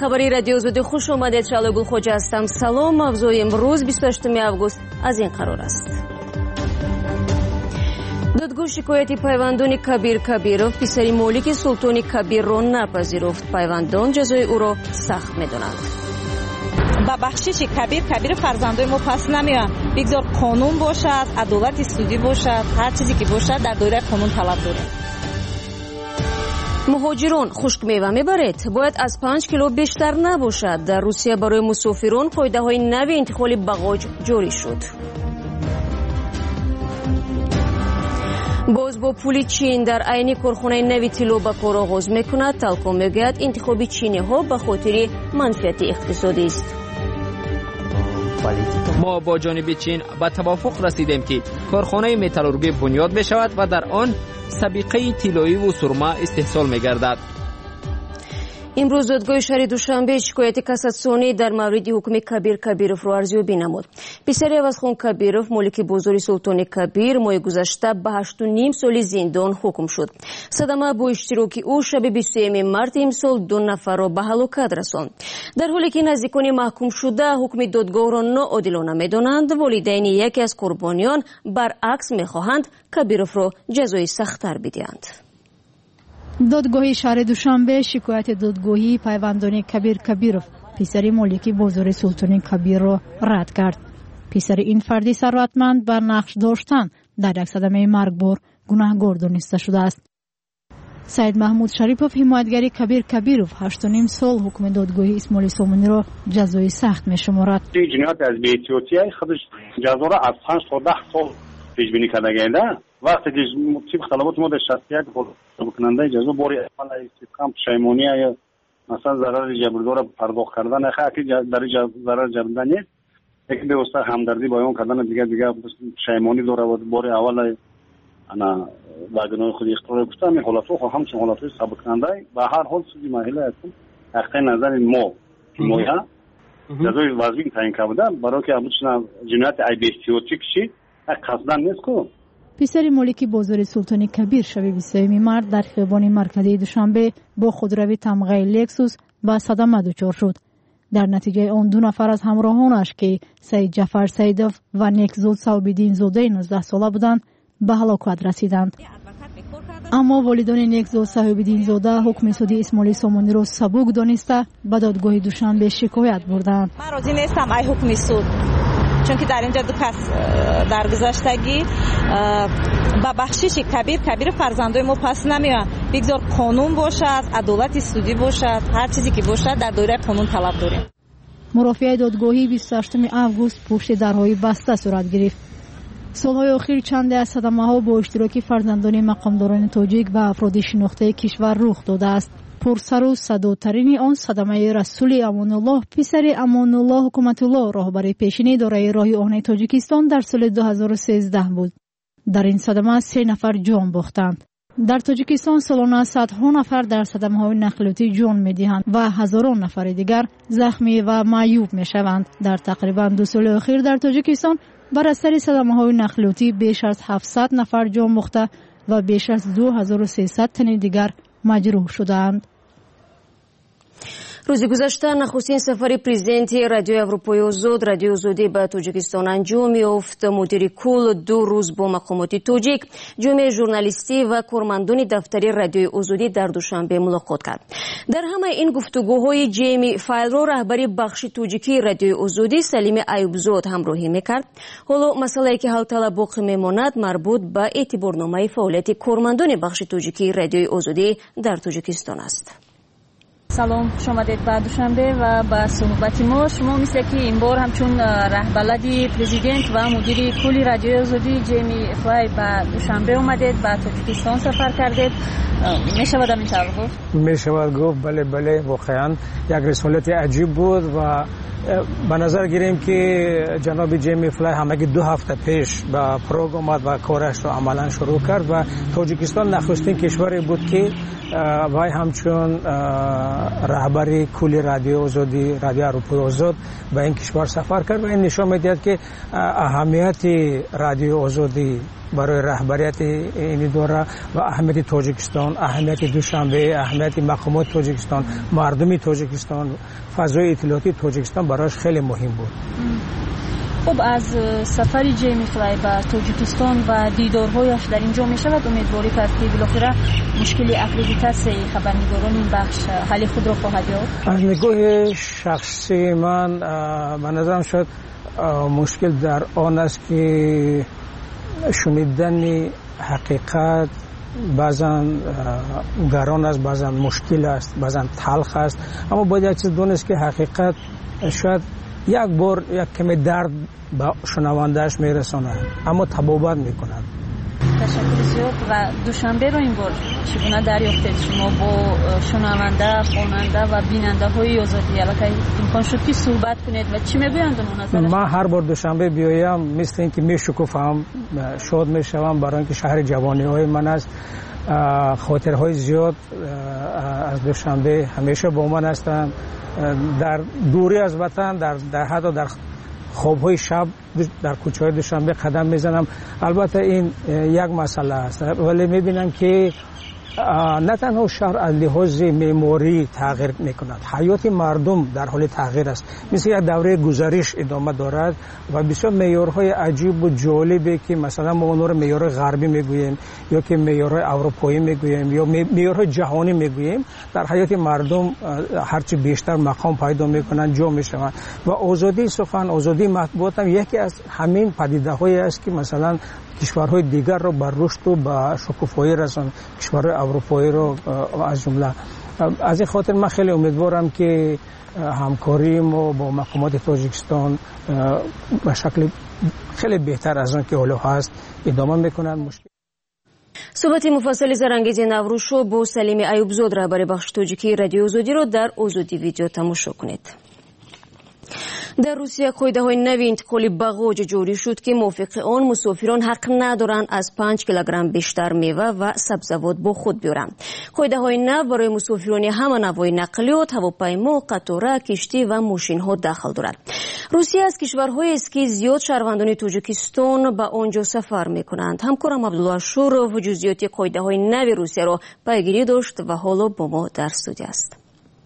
хабари радио Озодӣ хуш омадед. Шаъло Гулхоҷа ҳастам. Салом. мавзӯи имрӯз 28 август аз ин қарор аст. додгоҳ шикояти пайвандони Кабир Кабиров писари Молики Султони Кабирро напазируфт. Пайвандон ҷазои ӯро сахт медонанд. ба бахшиши Кабир Кабиров фарзандои мо пас намеоянд. бигзор қонун бошад, адолати судӣ бошад, ҳар чизе ки бошад дар доираи қонун талаб дорем. муҳоҷирон хушкмева мебаред? Бояд аз 5 кило бештар набошад. Дар Русия барои мусофирон қоидаҳои нави интиқоли бағоҷ ҷорӣ шуд. боз бо пули чин дар айни корхонаи нави тилло ба кор оғоз мекунад. Талком мегӯяд интихоби чиниҳо ба хотири манфиати иқтисодист. ما با جانب چین به توافق رسیدیم که کارخانه متالورگی بنیاد بشود و در آن سبیقه طلایی و سرمه استحصال می‌گردد. имрӯз додгоҳи шаҳри душанбе шикояти кассатсионӣ дар мавриди ҳукми Кабир Кабировро арзёбӣ намуд. писари Авазхон Кабиров, молики бозори Султони Кабир, моҳи гузашта ба 8.5 соли зиндон ҳукм шуд. Садама бо иштироки ӯ шаби 23 марти имсол 2 нафарро ба ҳалокат расонд. дар ҳоле ки наздикони маҳкумшуда ҳукми додгоҳро ноодилона медонанд, волидайни яке аз қурбониён баръакс мехоҳанд Кабировро ҷазои сахттар бидиҳанд. додгоҳи шаҳри душанбе шикояти додгоҳии пайвандони Кабир Кабиров писари молики бозори Султони Кабирро рад кард. писари ин фарди сарватманд ба нақш доштан дар як садамаи маргбор гунаҳгор дониста шудааст. Саид Маҳмуд Шарипов, ҳимоятгари Кабир Кабиров, 8.5 сол ҳукми додгоҳи Исмоили Сомониро ҷазои сахт мешуморад. ҷиноят аз беэҳтиётии худаш ҷазоро аз 5 то 10 сол пешбинӣ кардагайда вақте ки тиб талаботи мо дар шахсият букунандаи ҷазо бори аввал сидқам пушаймония ё масалан зарари ҷабрдора пардохт кардан яки дар зарар ҷабрда нест, яки бевосита ҳамдардӣ баён кардан дигар пушаймонӣ дора бори аввал ана ба гуноҳи худи иқтирор кушта ҳамин ҳолатҳо ҳамчун ҳолатҳои сабукунандаи ба ҳар ҳол суди маҳилла ҳастм ҳаққи назари мо ҳимоя ҷазои вазбин таъин карда барои ки абучна ҷинояти айбеҳтиётӣ кишид қасдан нест ку. писари молики бозори Султони Кабир шаби 23 март дар хиёбони марказии Душанбе бо худрави тамғаи Лексус ба садама дучор шуд. дар натиҷаи он 2 нафар аз ҳамроҳонаш ки Саид Ҷафар Саидов ва Некзод Саҳобиддинзодаи 19 сола буданд ба ҳалокат расиданд. аммо волидони Некзод Саҳобиддинзода ҳукми суди Исмоили Сомониро сабук дониста ба додгоҳи Душанбе шикоят бурданд. ман розӣ нестам ай ҳукми суд, чунки дар инҷа ду кас дар гузаштагӣ ба бахшиши Кабир Кабиров фарзандои мо пас намеоянд. бигзор қонун бошад, адолати судӣ бошад, ҳар чизе ки бошад дар доираи қонун талаб дорем. мурофиаи додгоҳӣ 28 август пушти дарҳои баста сурат гирифт. солҳои охир чанде аз садамаҳо бо иштироки фарзандони мақомдорони тоҷик ва афроди шинохтаи кишвар рух додааст. пурсару садотарини он садамаи Расули Амонуллоҳ, писари Амонуллоҳ Ҳукуматуллоҳ, роҳбари пешини идораи роҳи оҳани Тоҷикистон дар соли 2013 буд. дар ин садама 3 нафар ҷон бохтанд. дар Тоҷикистон солона садҳо нафар дар садамаҳои нақлиётӣ ҷон медиҳанд ва ҳазорон нафари дигар захмӣ ва маъюб мешаванд. дар тақрибан 2 соли охир дар Тоҷикистон бар асари садамаҳои нақлиётӣ беш аз 700 нафар ҷон бохта ва беш аз 2300 тани дигар маҷрӯҳ шудаанд. рӯзи гузашта нахустин сафари президенти радиои Аврупои Озод Радиои Озодӣ ба Тоҷикистон анҷом ёфт. мудири кул 2 рӯз бо мақомоти тоҷик, ҷомеаи журналистӣ ва кормандони дафтари Радиои Озодӣ дар Душанбе мулоқот кард. дар ҳамаи ин гуфтугӯҳои ҷеми файлро раҳбари бахши тоҷикии Радиои Озодӣ Салими Аюбзод ҳамроҳӣ мекард. ҳоло масъалае ки ҳалталаб боқӣ мемонад марбут ба эътиборномаи фаъолияти кормандони бахши тоҷикии Радиои Озодӣ дар Тоҷикистон аст. салом, хуш омадед ба Душанбе ва ба суҳбати мо. шумо мисле ки ин бор ҳамчун раҳбалади президент ва мудири кулли Радиои Озодӣ Ҷеми Флай ба Душанбе омадед, ба Тоҷикистон сафар кардед. мешавад ҳамин тавр гуфт? мешавад гуфт, бале воқеан як рисолати аҷиб буд ва ба назар гирем ки ҷаноби Ҷеми Флай ҳамаги 2 ҳафта пеш ба Прог омад ва корашро амалан шурӯъ кард ва Тоҷикистон нахустин кишваре буд ки вай ҳамчун раҳбари кулли Радиои Озодӣ, Радиои Аврупои Озод ба ин кишвар сафар кард ва ин нишон медиҳад ки аҳамияти Радиои Озодӣ برای رهبریت این دوره و اهمیت تاجیکستان، اهمیت دوشنبه، اهمیت مقامات تاجیکستان، مردمی تاجیکستان، فضای اطلاعاتی تاجیکستان برایش خیلی مهم بود. خب از سفر جیمی فلای به تاجیکستان و دیدارهایش در اینجا می شود امیدواری کرد که بالاخره مشکل اکریدیتاسیون خبرنگاران این بخش حل خود را خواهد یافت؟ از نگاه شخصی من به نظرم شاید مشکل در آن است که شنیدن حقیقت بعضا گران است، بعضا مشکل است، بعضا تلخ است، اما باید یک چیز دونست که حقیقت شاید یک بار یک کمی درد به شنوندهش میرساند اما تبابت میکند. تشکر زیاد. و دوشنبه رو این بار چگونه دریافتید شما با شنونده، خواننده و بیننده های آزادی؟ البته امکان شد که صحبت کنید و چی میگویند اون نظر؟ من هر بار دوشنبه بیایم مثل اینکه میشکوفم، شاد میشوم، برای اینکه شهر جوانی های من است. خاطرهای زیاد از دوشنبه همیشه با من هستند. در دوری از وطن، در حتی در خوابهای شب در کوچه‌های دوشنبه قدم میزنم. البته این یک مسئله است، ولی میبینم که نه تنها شهر از لحاظ معماری تغییر میکند، حیات مردم در حال تغییر است. مثل یک دوره گذریش ادامه دارد و بسیار معیارهای عجیب و جالبی که مثلا ما اونها رو معیار غربی میگوییم یا که معیارهای اروپایی میگوییم یا معیارهای جهانی میگوییم، در حیات مردم هرچی بیشتر مقام پیدا میکنند، جا میشوند. و آزادی سخن، آزادی مطبوعات هم یکی از همین پدیده‌هایی است که مثلا کشورهای دیگر رو بر رشد و به شکوفایی رساند، کشورهای اروپایی رو از جمله. از این خاطر من خیلی امیدوارم که همکاری ما با مقامات تاجیکستان به شکل خیلی بهتر از آن که حالا هست ادامه میکنند. صحبت مفصل زرانگیز نوروشو با سلیم ایوبزاد رهبر بخش تاجیکی رادیو آزادی رو در آزادی ویدیو تماشا کنید. در روسیه قاعده‌های نوی انتقال باغاج جاری شد که موافق آن مسافران حق ندارند از 5 کیلوگرم بیشتر میوه و سبزیجات با خود بیارند. قاعده‌های نو برای مسافران همه نوع نقلیات، هواپیما، قطار، کشتی و ماشین‌ها داخل دارد. روسیه از کشورهای است که زیاد شهروندان تاجیکستان به آنجا سفر می‌کنند. همکارم عبدالله شورو جزئیات قاعده‌های نو روسیه را پیگیری داشت و حالا با ما در استودیو است.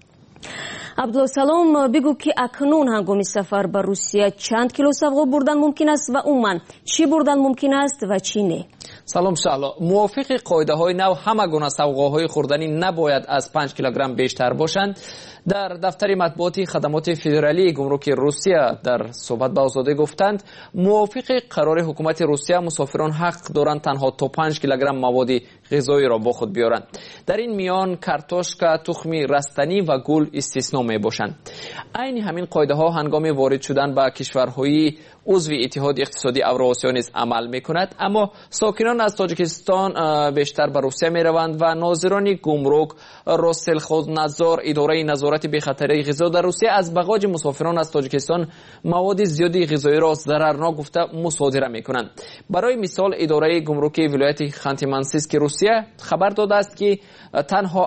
عبدالله سلام، بگو که اکنون هنگام سفر به روسیه چند کیلو سوغا بردن ممکن است و عموما چی بردن ممکن است و چی نه؟ سلام شهلا، موافق قاعده های نو همه گونه سوغاهای خوردنی نباید از 5 کیلوگرم بیشتر باشند. در دفتر مطبوعاتی خدمات فدرالی گمرک روسیه در صحبت با آزادی گفتند موافق قرار حکومت روسیه مسافران حق دارند تنها تا 5 کیلوگرم مواد غذایی را با خود بیارند. در این میان کارتوشکا، تخم رستنی و گل استثنا می باشند. عین همین قاعده ها هنگام وارد شدن به کشورهای عضو اتحاد اقتصادی اوراسیا نیز عمل می کند، اما ساکنان از تاجیکستان بیشتر به روسیه می روند و ناظران گمرک، روسلخوزنظار، اداره نظارت به خطر غذا در روسیه از باغاج مسافران از تاجیکستان مواد زیادی غذایی را ضررناک گفته مصادره می کنند. برای مثال اداره گمرک ولایت خانت منسیسک روسیه خبر داده است که تنها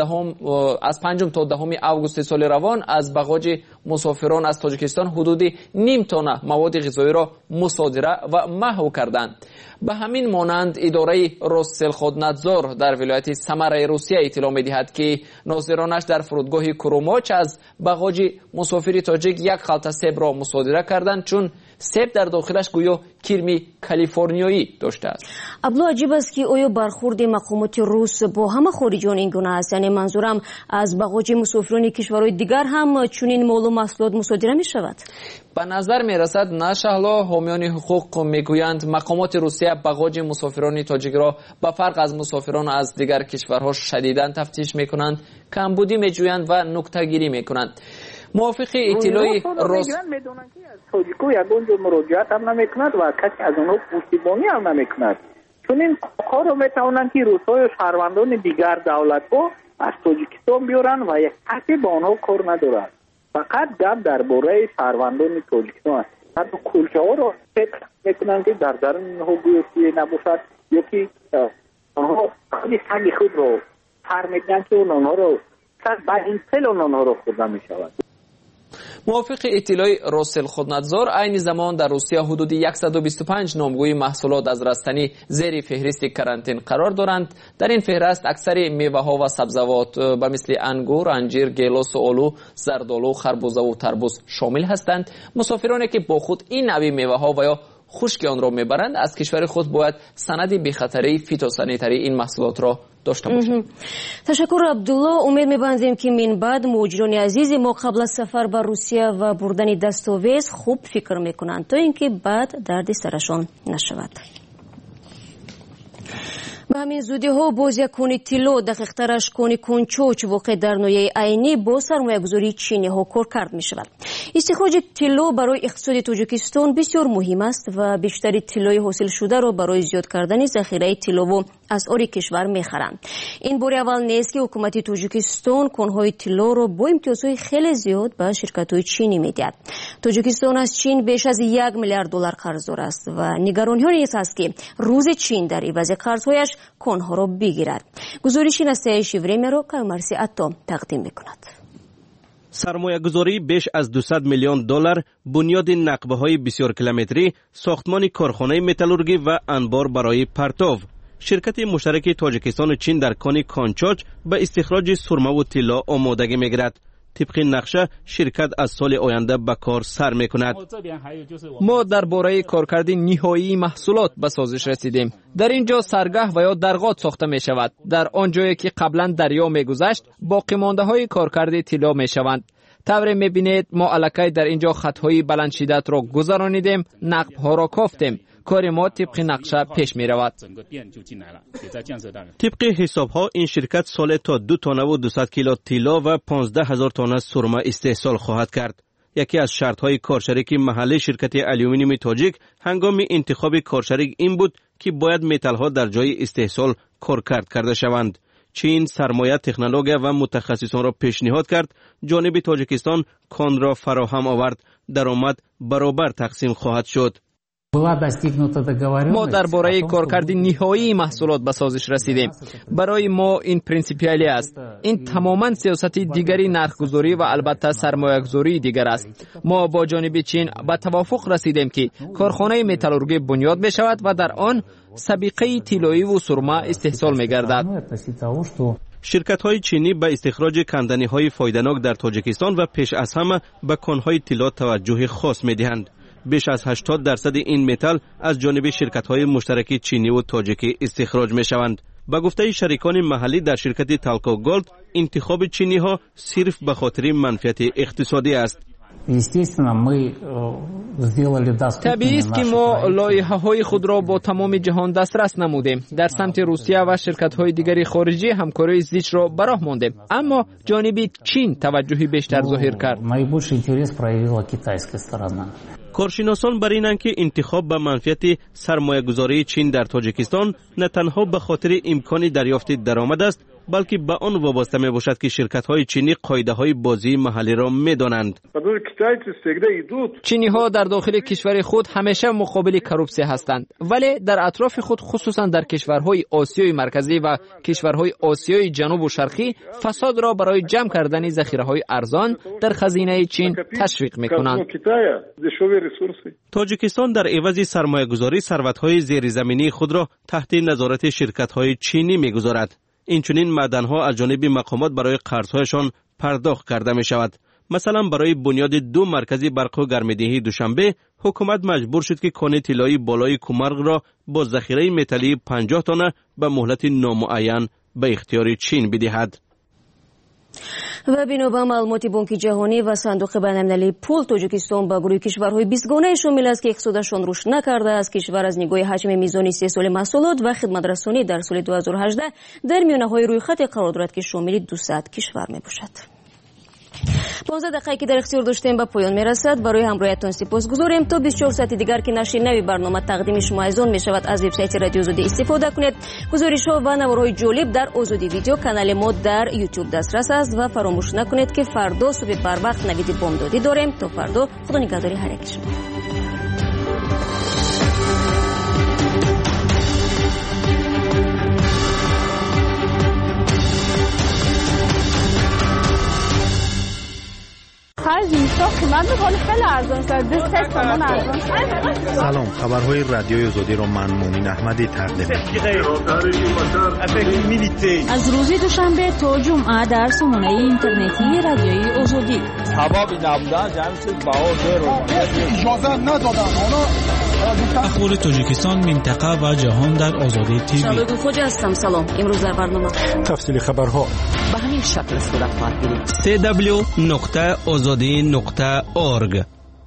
از 5 تا 10 آگوست سال روان از باغاج مسافران از تاجیکستان حدود نیم تن مواد غذایی را مصادره و محو کردند. به همین مانند اداره روسلخوزنظار در ولایت سمر روسیه اطلاع می‌دهد که ناظرانش در فرودگاه کروماچ از باغاج مسافر تاجیک یک خلطه سیب را مصادره کردند، چون سیب در داخلش گویا کرم کالیفرنیایی داشته است. عبدالله، عجیب است که آیا برخورد مقامات روس با همه خارجیان این گونه است؟ یعنی منظورم از باغاج مسافران کشورهای دیگر هم چنین مال و محصولات مصادره می شود؟ به نظر می رسد نه شهلا. حامیان حقوق میگویند مقامات روسیه باغاج مسافران تاجیک را به فرق از مسافران از دیگر کشورها شدیداً تفتیش می کنند، کمبودی می جویند و نکته گیری می کنند. موافق اطلاع روس میدونن که از تاجیکو یگان جو مراجعت هم نمیکند و کسی از اونها پشتیبانی هم نمیکند، چون این کار رو میتونن که روس‌ها و شهروندان دیگر دولت‌ها از تاجیکستان بیارن و یک کسی با آنها کار ندارد. فقط گپ درباره شهروندان تاجیکستان است. حتی کلچه‌ها رو فکر میکنن که در درون اونها گویی نباشد یا که آنها خیلی سگ خود رو فر میکنن که اونها رو بعد این سل اونها رو خورده میشود. موافق اطلاع روسل خودنظار، عین زمان در روسیه حدود 125 نامگوی محصولات از رستنی زیر فهرست کرانتین قرار دارند. در این فهرست اکثر میوه ها و سبزوات به مثل انگور، انجیر، گیلاس و آلو، زردآلو، خربوزه و تربوز شامل هستند. مسافرانی که با خود این نوع میوه ها و یا خشک آن را میبرند از کشور خود باید سند بی‌خطری فیتوسانیتری این محصولات را داشته باشند. تشکر عبدالله. امید می‌بندیم که من بعد مهاجران عزیز ما قبل از سفر به روسیه و بردن دستاویز خوب فکر میکنند تا اینکه بعد درد سرشان نشود. به همین زودی ها باز یک کون طلا، دقیق‌ترش کون کنچوچ واقع در نویه عینی با سرمایه‌گذاری چینی ها کارکرد می شود. استخراج طلا برای اقتصاد تاجیکستان بسیار مهم است و بیشتر طلای حاصل شده را برای زیاد کردن ذخیره طلا و اسعار کشور می‌خرند. این بار اول نیست که حکومت تاجیکستان کان‌های طلا را با امتیازهای خیلی زیاد به شرکت‌های چینی می‌دهد. تاجیکستان از چین بیش از 1 میلیارد دلار قرضدار است و نگرانی نیز است که روز چین در عوض قرض‌هایش کان‌ها را بگیرد. گزارش نسای شیورمی را کامرسی عطا تقدیم می‌کند. سرمایه‌گذاری بیش از 200 میلیون دلار، بنیاد نقبه‌های بسیار کیلومتری، ساختمان کارخانه متالورگی و انبار برای پرتو. شرکت مشترک تاجیکستان و چین در کان کانچاچ به استخراج سرمه و طلا آمادگی می‌گیرد. طبق نقشه شرکت از سال آینده به کار سر می‌کند. ما درباره کارکرد نهایی محصولات به سازش رسیدیم. در اینجا سرگاه و یا درغات ساخته می شود. در آن جایی که قبلا دریا می‌گذشت باقی مانده های کارکرد طلا می‌شوند. طور می‌بینید ما الکی در اینجا خط‌های بلند شدت را گذرانیدیم، نقب‌ها را کافتیم. کار ما طبق نقشه پیش می رود. طبق حساب ها این شرکت سال تا 2 تن و 200 کیلو طلا و 15,000 تن سرمه استحصال خواهد کرد. یکی از شرط های کارشریک محلی شرکت آلومینیوم تاجیک هنگام انتخاب کارشریک این بود که باید متل ها در جای استحصال کارکرد کرده شوند. چین سرمایه، تکنولوژی و متخصصان را پیشنهاد کرد. جانب تاجیکستان کان را فراهم آورد. درآمد برابر تقسیم خواهد شد. ما درباره کارکرد نهایی محصولات به سازش رسیدیم. برای ما این پرینسیپیالی است. این تماما سیاست دیگری نرخگذاری و البته سرمایه‌گذاری دیگر است. ما با جانب چین به توافق رسیدیم که کارخانه متالورگی بنیاد می شود و در آن سابقه طلایی و سرمه استحصال می گردد. شرکت های چینی به استخراج کندنی های فایده‌ناک در تاجیکستان و پیش از همه به کان‌های طلا توجه خاص می دهند. بیش از 80% این متل از جانب شرکت‌های مشترک چینی و تاجیکی استخراج می‌شوند. با گفته شریکان محلی در شرکت تالکو گولد، انتخاب چینی‌ها صرف به خاطر منفعت اقتصادی است. طبیعی است که ما لایحه‌های خود را با تمام جهان دسترس نمودیم. در سمت روسیه و شرکت‌های دیگری خارجی همکاری زیچ را به راه ماندیم، اما جانب چین توجهی بیشتر ظاهر کرد. کارشناسان بر اینند که انتخاب به منفعت سرمایه‌گذاری چین در تاجیکستان نه تنها به خاطر امکان دریافت درآمد است، بلکه به آن وابسته می باشد که شرکت‌های چینی قاعده‌های بازی محلی را می‌دانند. چینی‌ها در داخل کشور خود همیشه مقابل کروپسی هستند، ولی در اطراف خود خصوصا در کشورهای آسیای مرکزی و کشورهای آسیای جنوب و شرقی فساد را برای جمع کردن ذخیره‌های ارزان در خزینه چین تشویق می‌کنند. تاجیکستان در عوض سرمایه‌گذاری ثروت‌های زیرزمینی خود را تحت نظارت شرکت‌های چینی می‌گذارد. اینچنین معدن‌ها از جانب مقامات برای قرض‌هایشان پرداخت کرده می‌شود. مثلا برای بنیاد 2 مرکز برق و گرم‌دهی دوشنبه حکومت مجبور شد که کان طلایی بالای کومرغ را با ذخیره متلی 50 تن به مهلت نامعین به اختیار چین بدهد. و بنا به معلومات بانک جهانی و صندوق بین‌المللی پول، تاجیکستان با گروه کشورهای 20 گانه شامل است که اقتصادشان رشد نکرده است. کشور از نگاه حجم میزان استحصال محصولات و خدمت‌رسانی در سال 2018 در میانه‌های روی خط قرار دارد که شامل 200 کشور میباشد. 15 دقیقه که در اختیار داشتیم به پایان میرسد. برای همراهیتان سپاسگزاریم. تا 24 ساعت دیگر که نشر نوی برنامه تقدیم شما ایزان می شود، از وبسایت رادیو آزادی استفاده کنید. گزارش‌ها و نوارهای جالب در آزادی ویدیو کانال ما در یوتیوب دسترس است و فراموش نکنید که فردا صبح بر وقت نوید بامدادی داریم. تا فردا، خدا نگهداری هر یک شما. هر قیمت میکنه خیلی ارزان شده 2 تومان ارزان شده. سلام، خبرهای رادیوی آزادی را من مؤمن احمدی تقدیم می‌کنم. از روز دوشنبه تا جمعه در سامانه اینترنتی رادیوی آزادی. سبب نبودن جمع چیز بهار اجازه ندادن. اخبار تاجیکستان، منطقه و جهان در آزادی تیوی. شباب خوش هستم. سلام. امروز در برنامه تفصیل خبرها به همین شکل صورت خواهد گرفت. www.azadi.org.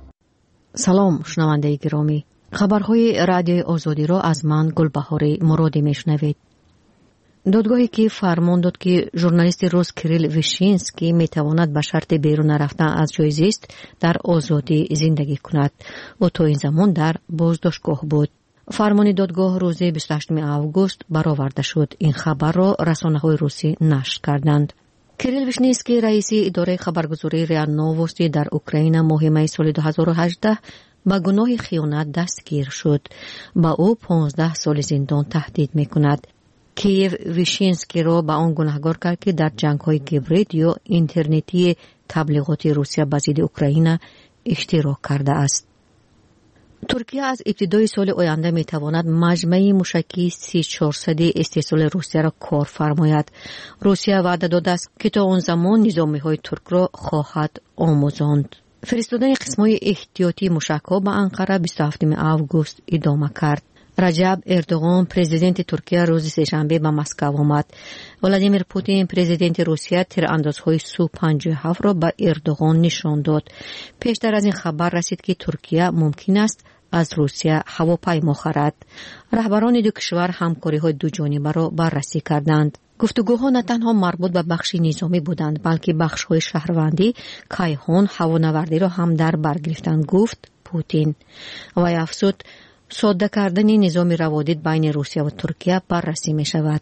سلام شنونده گرامی، خبرهای رادیوی آزادی را از من گلبهاری مرادی میشنوید. دادگاهی که فرمان داد که ژورنالیست روس کریل ویشینسکی میتواند به شرط بیرون رفتن از جای زیست در آزادی زندگی کند. او تا این زمان در بازداشتگاه بود. فرمان دادگاه روز 28 آگوست برآورده شد. این خبر را رسانه‌های روسی نشر کردند. کریل ویشنیسکی رئیس اداره خبرگزاری ریا نووستی در اوکراین ماه می سال 2018 با گناه خیانت دستگیر شد. با او 15 سال زندان تهدید میکند. کیف ویشینسکی را به آن گناهکار کرد که در جنگ‌های گیبرید یا اینترنتی تبلیغاتی روسیه به ضد اوکراین اشتراک کرده است. ترکیه از ابتدای سال آینده میتواند مجمع موشکی 3400 استحصال روسیه را کار فرماید. روسیه وعده داده است که تا آن زمان نظامی‌های ترک را خواهد آموزاند. فرستادن قسم‌های احتیاطی موشک‌ها به انقره 27 آگوست ادامه کرد. رجب اردوغان پرزیدنت ترکیه روز سه‌شنبه به مسکو آمد. ولادیمیر پوتین پرزیدنت روسیه تیراندازهای سو-57 را به اردوغان نشان داد. پیشتر از این خبر رسید که ترکیه ممکن است از روسیه هواپیما خرد. رهبران دو کشور همکاری‌های دو جانبه را بررسی کردند. گفتگوها نه تنها مربوط به بخش نظامی بودند بلکه بخش‌های شهروندی، کیهان، هوانوردی را هم در بر گرفتند، گفت پوتین. و افزود ساده کردن نظام روابط بین روسیه و ترکیه بررسی می شود.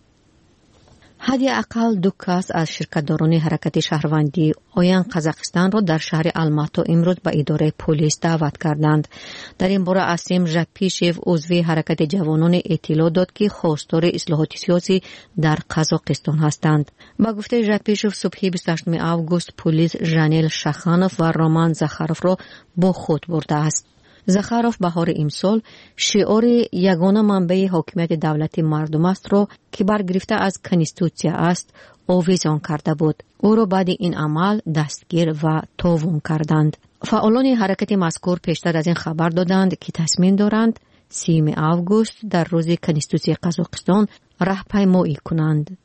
حداقل 2 کس از شرکت‌داران حرکت شهروندی آین قزاقستان را در شهر الماتو امروز به اداره پلیس دعوت کردند. در این باره اسیم ژپیشف عضو حرکت جوانان اطلاع داد که خواستار اصلاحات سیاسی در قزاقستان هستند. با گفته ژپیشف صبح 28 آگوست پلیس ژانل شخانوف و رومان زخاروف را با خود برده است. زخاروف بهار امسال شعار یگانه منبع حاکمیت دولت مردم است را که برگرفته از کنستیتوسیه است آویزان کرده بود. او را بعد این عمل دستگیر و تاوان کردند. فعالان حرکت مذکور پیشتر از این خبر دادند که تصمیم دارند 30 آگوست در روز کنستیتوسیه قزاقستان راهپیمایی کنند.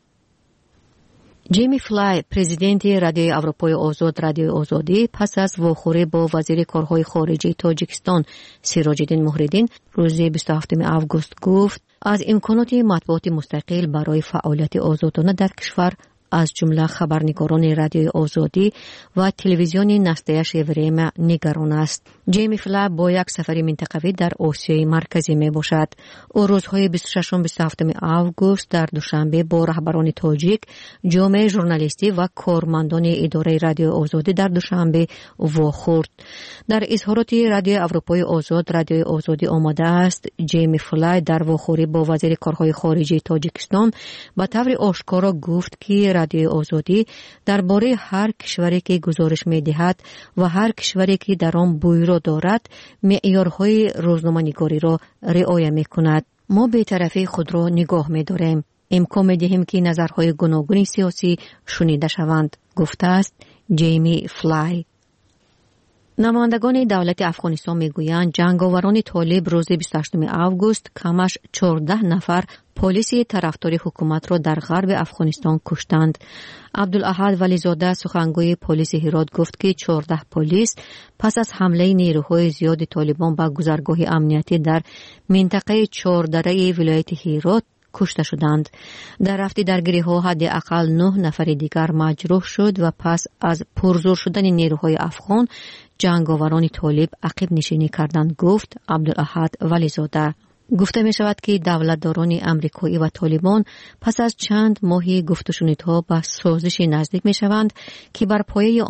جیمی فلای پرزیدنت رادیوی اروپای آزاد رادیوی آزادی پس از واخوری با وزیر کارهای خارجه تاجیکستان سیراج‌الدین مهردین روز 27 آگوست گفت از امکانات مطبوعات مستقل برای فعالیت آزادانه در کشور از جمله خبرنگاران رادیوی آزادی و تلویزیون نستایش وریم نگران است. جیمی فلا با یک سفر منطقوی در آسیای مرکزی می باشد. او روزهای 26-27 آگوست در دوشنبه با رهبران تاجیک، جامعه ژورنالیستی و کارمندان اداره رادیو آزادی در دوشنبه واخورد. در اظهارات رادیو اروپای آزاد رادیو آزادی آمده است جیمی فلا در واخوری با وزیر کارهای خارجه تاجیکستان به طور آشکارا گفت که رادیو آزادی درباره هر کشوری که گزارش می‌دهد و هر کشوری که در آن بویرو دارد معیارهای روزنامه‌نگاری را رعایت می‌کند. ما بی‌طرفی خود را نگاه می‌داریم. امکان می‌دهیم که نظرهای گوناگون سیاسی شنیده شوند، گفته است جیمی فلای. نمایندگان دولت افغانستان میگویند جنگاوران طالب روز 28 آگوست کمش 14 نفر پلیس طرفدار حکومت را در غرب افغانستان کشتند. عبدالاحد ولیزاده سخنگوی پلیس هرات گفت که 14 پلیس پس از حمله نیروهای زیاد طالبان به گذرگاه امنیتی در منطقه چهاردره ولایت هرات کشته شدند. در رفت درگیری‌ها حداقل 9 نفر دیگر مجروح شد و پس از پرزور شدن نیروهای افغان جنگاوران طالب عقب نشینی کردند، گفت عبدالاحد ولیزاده. گفته می شود که دولتداران امریکایی و طالبان پس از چند ماهی گفت و شنودها به سازش نزدیک می شوند که بر پایه آن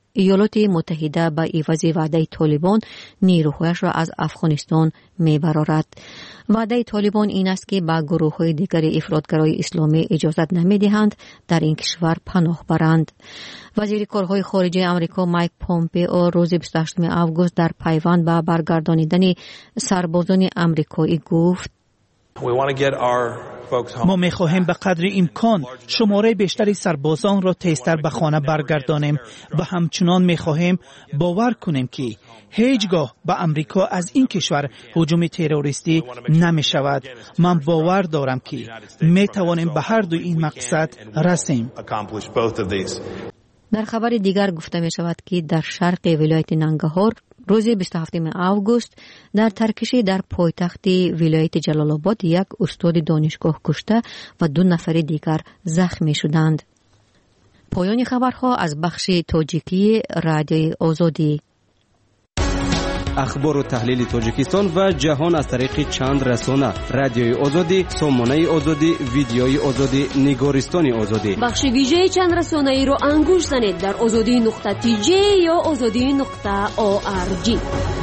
ایالات متحده به عوض وعده طالبان نیروهایش را از افغانستان میبرارد. وعده طالبان این است که به گروه‌های دیگر افراطگرای اسلامی اجازت نمیدهند در این کشور پناه برند. وزیر کارهای خارجه آمریکا مایک پومپئو روز 28 آگوست در پیوند به برگردانیدن سربازان آمریکایی گفت: ما می‌خواهیم به قدر امکان شماره بیشتری سربازان را تیزتر به خانه برگردانیم و همچنان می‌خواهیم باور کنیم که هیچگاه به امریکا از این کشور هجوم تروریستی نمی‌شود. من باور دارم که می‌توانیم به هر دو این مقصد رسیم. در خبر دیگر گفته می شود که در شرق ولایت ننگرهار روز 27 آگوست در ترکشی در پایتخت ولایت جلال آباد یک استاد دانشگاه کشته و 2 نفر دیگر زخمی شدند. پایان خبرها از بخش تاجیکی رادیوی آزادی. اخبار و تحلیل تاجیکستان و جهان از طریق چند رسانه: رادیوی آزادی، سامانه آزادی، ویدیوی آزادی، نگارستان آزادی. بخش ویژه چند رسانه ای رو انگوش زنید در azadi.tj یا azadi.org.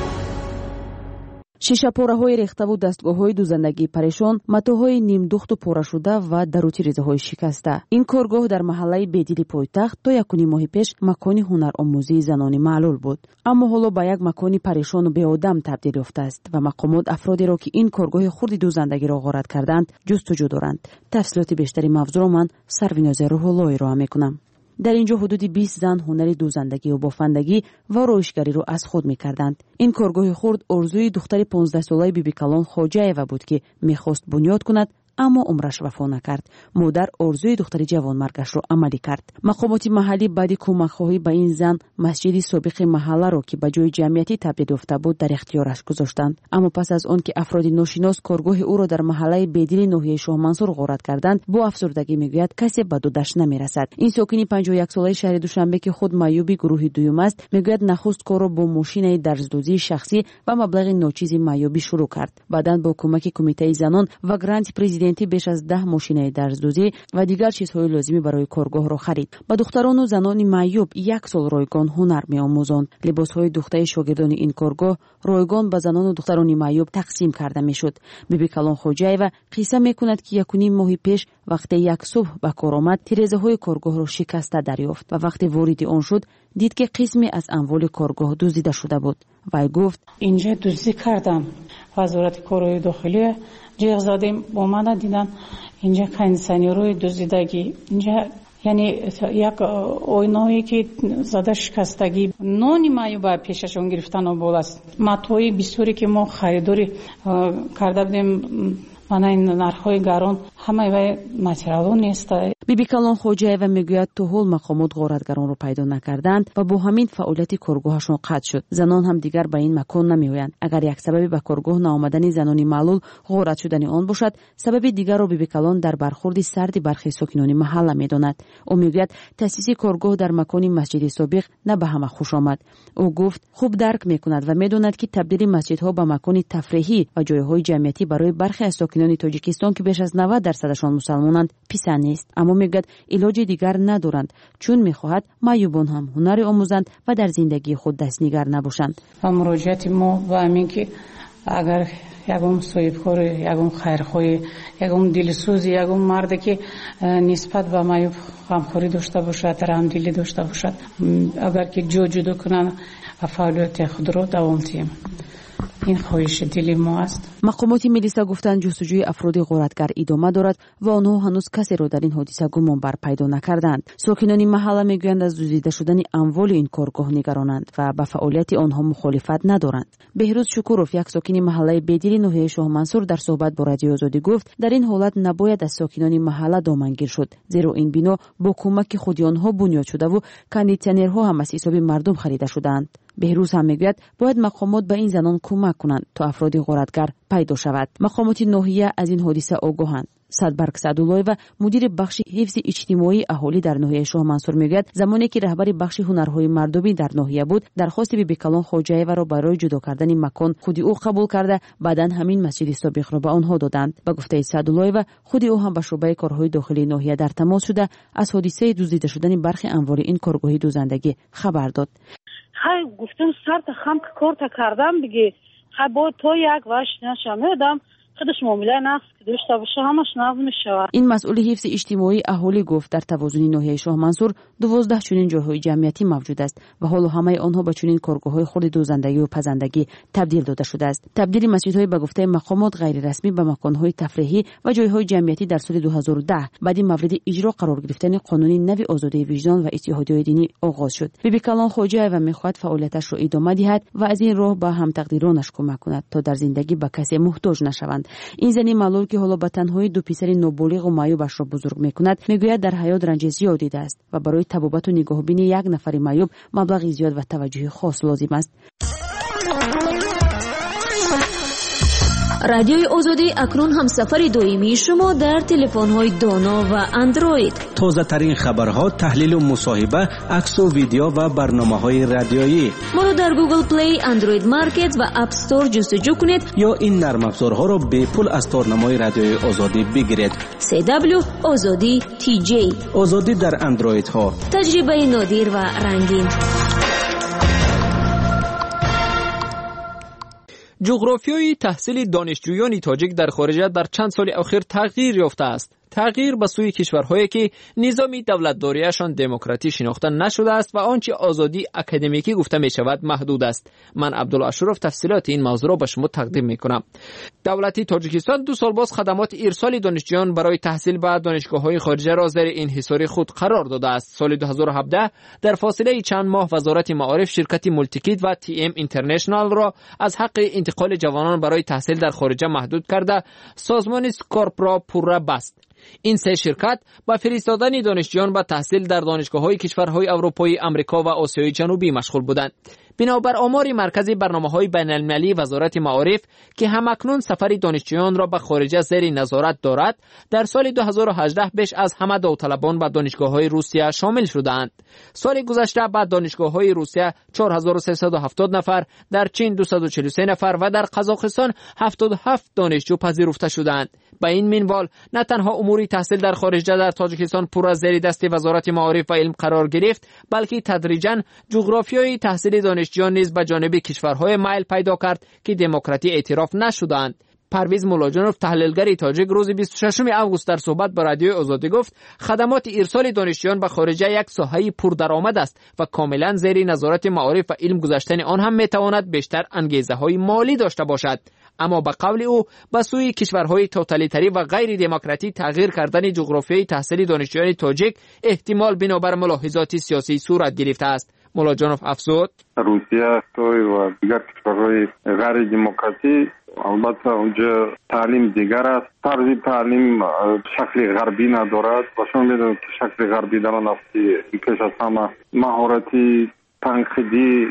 шишапораҳои рехтаву дастгоҳҳои дузандагии парешон, матоъҳои нимдухту порашуда ва даручи ризаҳои шикаста. Ин коргоҳ дар маҳаллаи бедили пойтахт то 1 моҳи пеш макони ҳунаромӯзии занони маълул буд. аммо ҳоло ба як макони парешону беодам табдил ёфтааст ва мақомот афродеро ки ин коргоҳи хурди дузандагиро ғорат карданд ҷустуҷӯ доранд. тафсилоти бештари мавзӯъро ман Сарвинозе Рӯҳуллоҳи роҳ мекунам. дар инҷо ҳудуди 20 зан ҳунари дузандагию бофандагӣ ва роишгариро аз худ мекарданд. ин коргоҳи хурд орзуи духтари 15-солаи Бибикалон Хоҷаева буд ки мехост бунёд кунад, аммо умраш вафо накард. модар орзуи духтари ҷавонмаргашро амалӣ кард. мақомоти маҳаллӣ баъди кӯмакхоҳӣ ба ин зан масҷиди собиқи маҳалларо ки ба ҷои ҷамъиятӣ табдил ёфта буд дар ихтиёраш гузоштанд. аммо пас аз он ки афроди ношинос коргоҳи ӯро дар маҳаллаи бедили ноҳияи Шоҳмансур ғорат карданд, бо афсурдагӣ мегӯяд касе ба дудаш намерасад. ин сокини 51-солаи шаҳри Душанбе ки худ маъюби гурӯҳи дуюм аст, мегӯяд нахуст корро бо мошинаи дарздӯзии шахсӣ ва маблағи ночизи маъюбӣ шурӯъ кард. баъдан бо кӯмаки кумитаи занон ва гранти президентӣ беш аз 10 мошинаи дарздӯзӣ ва дигар чизҳои лозимӣ барои коргоҳро харид. ба духтарону занони маъюб 1 сол ройгон ҳунар меомӯзонд. либосҳои духтаи шогирдони ин коргоҳ ройгон ба занону духтарони маъюб тақсим карда мешуд. Бибикалон Хоҷаева қисса мекунад ки 1 моҳи пеш вақте як субҳ ба кор омад, тирезаҳои коргоҳро шикаста дарёфт ва вақте вориди он шуд, дид ки қисме аз амволи коргоҳ дуздида шуда буд. вай гуфт: инҷа дуздӣ кардам. вазорати корҳои дохилия ҷиғ задем, бо мана дидам инҷа кондитсионерҳои дуздидагӣ, инҷа яъне як ойное ки зада шикастагӣ. нони маъюба пешашон гирифтан обол аст. матои бисёре ки мо харидорӣ карда будем мана ин нархҳои гарон, ҳамаи вай материалҳо нест. Бибикалон Хоҷаева мегӯяд то ҳол мақомот ғоратгаронро пайдо накарданд ва бо ҳамин фаъолияти коргоҳашон қатъ шуд. занон ҳам дигар ба ин макон намеоянд. агар як сабаби ба коргоҳ наомадани занони маълул ғорат шудани он бошад, сабаби дигарро Бибикалон дар бархурди сарди бархи сокинони маҳалла медонад. ӯ мегӯяд таъсиси коргоҳ дар макони масҷиди собиқ на ба ҳама хуш омад. ӯ гуфт хуб дарк мекунад ва медонад ки табдили масҷидҳо ба макони тафреҳӣ ва ҷойҳои ҷамъиятӣ барои бархе аз сокинони Тоҷикистон ки беш аз 90% мусалмонанд писанд нест. аммо мегӯяд илоҷи дигар надоранд, чун мехоҳад маъюбон ҳам ҳунаре омӯзанд ва дар зиндагии худ дастнигар набошанд. ва муроҷиати мо ба ҳамин ки агар ягон соҳибкори, ягон хайрхоҳи, ягон дилсӯзи, ягон марде ки нисбат ба маъюб ғамхорӣ дошта бошад, раҳмдилӣ дошта бошад, агар ки ҷо ҷудо кунанд ва фаъолияти худро давом диҳем. ин хоҳиши дили мо аст. мақомоти милиса гуфтанд ҷустуҷӯи афроди ғоратгар идома дорад ва онҳо ҳанӯз касеро дар ин ҳодиса гумонбар пайдо накарданд. сокинони маҳалла мегӯянд аз дуздида шудани амволи ин коргоҳ нигаронанд ва ба фаъолияти онҳо мухолифат надоранд. беҳрӯз Шукуров, як сокини маҳаллаи бедили ноҳияи Шоҳмансур, дар суҳбат бо Радиои Озодӣ гуфт, дар ин ҳолат набояд аз сокинони маҳалла домангир шуд, зеро ин бино бо кӯмаки худи онҳо бунёд шудаву кондитсионерҳо ҳам аз ҳисоби мардум харида шудаанд. беҳрӯз ҳам мегӯяд бояд мақомот ба ин занон кӯмак кунанд то афроди ғоратгар пайдо шавад. мақомоти ноҳия аз ин ҳодиса огоҳанд садбарг саъдуллоева мудири бахши ҳифзи иҷтимоии аҳолӣ дар ноҳияи шоҳмансур мегӯяд замоне ки раҳбари бахши ҳунарҳои мардумӣ дар ноҳия буд дархости бибикалон хоҷаеваро барои ҷудо кардани макон худи ӯ қабул карда баъдан ҳамин масҷиди собиқро ба онҳо доданд. Ба гуфтаи саъдуллоева худи ӯ ҳам ба шуъбаи корҳои дохилии ноҳия дар тамос шуда аз ҳодисаи дуздида шудани бархи амвори ин коргоҳи дузандагӣ хабар дод. хай гуфтам сарта хам корта кардам диге хай бо то як ваш нашамедам خودش معامله نقص که داشته باشه همش نقض میشه. این مسئول حفظ اجتماعی اهالی گفت در توازن ناحیه شاهمنصور 12 چنین جاهای جمعیتی موجود است و حالا همه آنها به چنین کارگاه‌های خرد دوزندگی و پزندگی تبدیل داده شده است. تبدیل مسجدهای به گفته مقامات غیر رسمی به مکان‌های تفریحی و جایهای جمعیتی در سال 2010 بعد مورد اجرا قرار گرفتن قانون نو آزادی وجدان و اتحادیه دینی آغاز شد. بیبی کلان خوجه و میخواهد فعالیتش را ادامه دهد و از این راه به هم تقدیرانش کمک کند تا در زندگی به کسی محتاج نشوند. این زنی معلول که حالا به تنهایی دو پسر نوبالغ و معیوبش را بزرگ میکند میگوید در حیات رنج زیاد دیده است و برای طبابت و نگاهبینی یک نفر معیوب مبلغ زیاد و توجه خاص لازم است. رادیوی آزادی اکنون هم سفر دائمی شما در تلفن‌های دانا و اندروید. تازه ترین خبرها، تحلیل و مصاحبه، عکس و ویدیو و برنامه‌های رادیویی. ما را در گوگل پلی، اندروید مارکت و اپ استور جستجو کنید یا این نرم افزارها را به پول از تارنمای رادیوی آزادی بگیرید. CW آزادی TJ. آزادی در اندروید ها. تجربه نادر و رنگین. جغرافیای تحصیل دانشجویان تاجیک در خارج در چند سال اخیر تغییر یافته است. تغییر به سوی کشورهایی که نظام دولتداریشان دموکراتی شناخته نشده است و آنچه آزادی اکادمیکی گفته می شود محدود است. من عبدالاشرف تفصیلات این موضوع را به شما تقدیم می کنم. دولت تاجیکستان 2 سال باز خدمات ارسال دانشجویان برای تحصیل به دانشگاه‌های خارجی را زیر انحصار خود قرار داده است. سال 2017 در فاصله چند ماه وزارت معارف شرکت مولتیکید و TM اینترنشنال را از حق انتقال جوانان برای تحصیل در خارج محدود کرده سازمان سکارپ را پوره بست. این 3 شرکت با فرستادن دانشجویان به تحصیل در دانشگاه‌های کشورهای اروپایی، آمریکا و آسیای جنوبی مشغول بودند. بنابر آمار مرکز برنامه‌های بین‌المللی وزارت معارف که همکنون سفر دانشجویان را به خارج زیر نظارت دارد، در سال 2018 بیش از همه داوطلبان به دانشگاه‌های روسیه شامل شدند. سال گذشته به دانشگاه‌های روسیه 4370 نفر، در چین 243 نفر و در قزاقستان 77 دانشجو پذیرفته شدند. با این منوال نه تنها امور تحصیل در خارج در تاجیکستان پر از زیر دست وزارت معارف و علم قرار گرفت، بلکه تدریجاً جغرافیای تحصیل دانشجویان نیز به جانب کشورهای مایل پیدا کرد که دموکراتی اعتراف نشدند. پرویز مولاجانوف تحلیلگر تاجیک روز 26 آگوست در صحبت با رادیوی آزادی گفت خدمات ارسال دانشجویان به خارج یک ساحه پردرآمد است و کاملا زیر نظارت معارف و علم گذاشتن آن هم میتواند بیشتر انگیزه‌های مالی داشته باشد. اما به قول او به سوی کشورهای توتالیتری و غیر دموکراتی تغییر کردن جغرافیای تحصیل دانشجویان تاجیک احتمال بنابر ملاحظات سیاسی صورت گرفته است. مولاجانوف افزود روسیه و دیگر کشورهای غیر دموکراتی البته اونجا تعلیم دیگر است، طرز تعلیم شکل غربی ندارد و شما میدونید که شکل غربی در نفتی پیش از همه مهارتی تنقیدی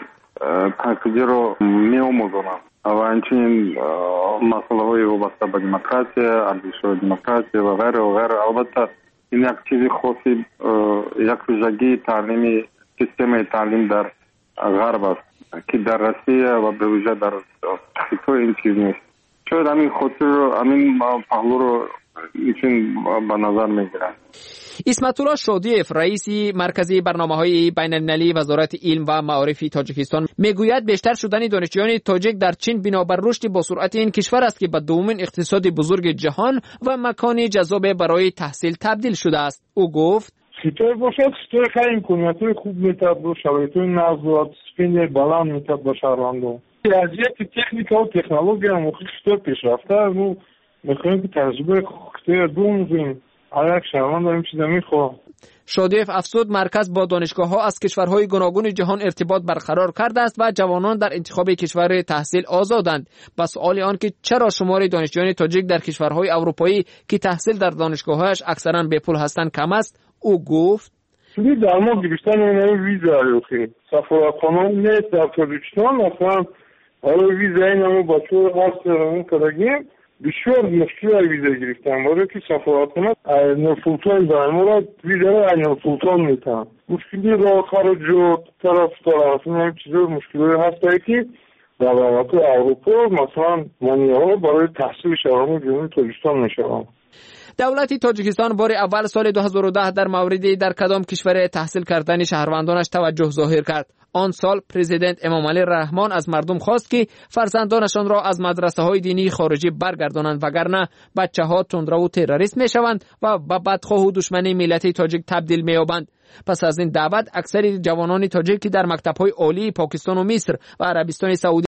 رو می آموزند و همچنین مسئله های وابسته به دموکراسی، ارزش‌های دموکراسی و غیره و غیره. البته این یک چیزی خاصی یک ویژگی تعلیمی سیستم تعلیم در غرب است که در روسیه و به ویژه در تحقیق این چیز نیست. شاید همین خاطر همین پهلو رو ایشون به نظر میگیرن. اسمت الله شادیف رئیس مرکز برنامه‌های بین‌المللی وزارت علم و معارف تاجیکستان میگوید بیشتر شدن دانشجویان تاجیک در چین بنابر رشد با سرعت این کشور است که به دومین اقتصاد بزرگ جهان و مکان جذاب برای تحصیل تبدیل شده است. او گفت خطور باشد خطور که امکانیت‌های خوب میتواند با شرایط‌های نظارت سپین بلند میتواند با شهروندان وضعیت تکنیک و تکنولوژی هم خطور پیشرفته است. میخوایم که تجربه خطور بومزیم هر یک شهروند این چیزا میخواه. شادیف افزود مرکز با دانشگاه‌ها از کشورهای گوناگون جهان ارتباط برقرار کرده است و جوانان در انتخاب کشور تحصیل آزادند. با سوال آن که چرا شمار دانشجویان تاجیک در کشورهای اروپایی که تحصیل در دانشگاه‌هایش اکثرا به پول هستند کم است، او گفت در ما گرفتن این ویزا اخیر سفارتخانه نیست در تاجیکستان، مثلا حالا ویزا این همه بچه هست کردگیم بسیار مشکل ویزا گرفتن برای که سفارتخانه نورسلطان دائما ویزا را نورسلطان میتن مشکلی راه خارج و طرف این چیزا مشکلی هست که در رابطه اروپا مثلا مانی‌ها برای تحصیل شهرام جنوبی تاجیکستان میشوند. دولت تاجیکستان بار اول سال 2010 در موردی در کدام کشور تحصیل کردن شهروندانش توجه ظاهر کرد. آن سال پرزیدنت امامعلی رحمان از مردم خواست که فرزندانشان را از مدرسه‌های دینی خارجی برگردانند وگرنه بچه‌ها تندرو و تروریست میشوند و به بدخواه و دشمنی ملت تاجیک تبدیل می‌یابند. پس از این دعوت اکثر جوانان تاجیک که در مکتب‌های عالی پاکستان و مصر و عربستان سعودی